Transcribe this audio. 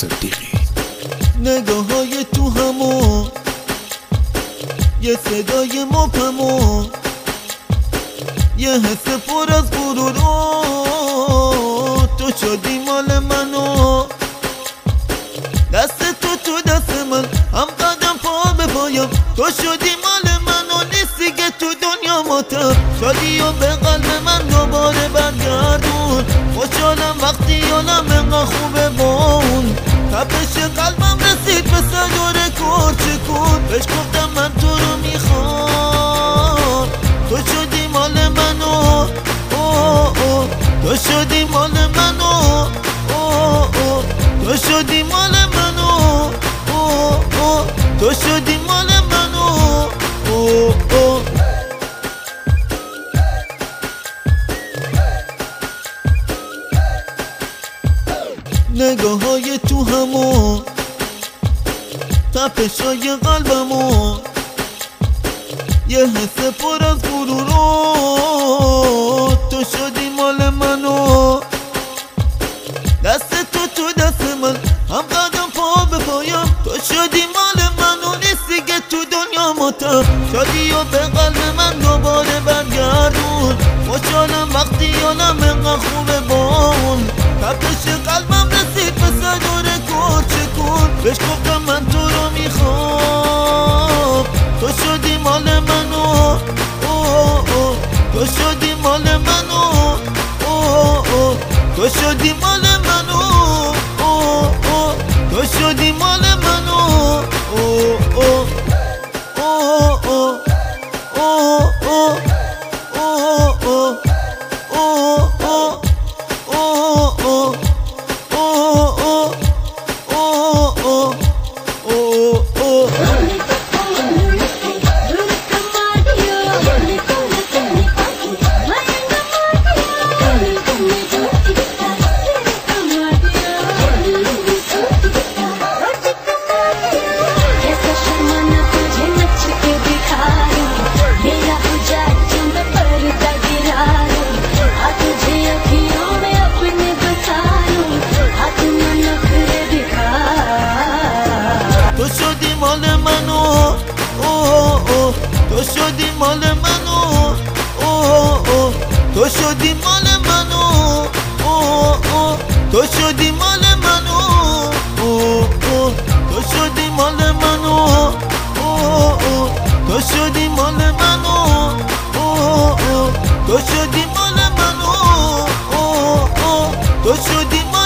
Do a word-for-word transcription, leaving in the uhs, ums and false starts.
صدیقی. نگاه های تو همو یه صدای مبهمو یه حس پر از غرور، تو شدی مال منو، دست تو تو دست من، هم قدم پا به پایم، تو شدی مال منو، نیستی که تو دنیا ماتم، شدی و به قلب من دوباره برگردون، خوشحالم وقتی حالم انقدر خوبه با اون، تپش قلبم رسید به صدور کرچکون، بهش گفتم من تو رو میخوام، تو شدی مال منو، اوه اوه تو شدی مال منو، اوه اوه تو شدی مال منو، اوه اوه تو شدی مال منو، اوه اوه. نگاه های تو همو تپش های قلبمو یه حس پر از غرور، تو شدی مال منو، دست تو تو دست من، هم قدم پا به پایم، تو شدی مال منو، نیستی که تو دنیا ماتم، شدی و به قلب من دوباره برگردون، خوشحالم وقتی حالم انقدر خوبه با اون، تپش قلبم رسید به صدور کرچکون، بهش گفتم من تو رو میخوام، تو شدی مال منو، اوه اوه تو شدی مال منو، اوه اوه تو شدی مال منو، اوه اوه تو شدی مال منو، اوه اوه اوه اوه اوه اوه اوه اوه اوه اوه تو شدی مال منو، اوه اوه تو شدی مال منو، اوه اوه تو شدی مال منو، اوه اوه تو شدی مال منو، اوه اوه تو شدی مال منو، اوه اوه تو شدی مال منو، اوه اوه تو شدی مال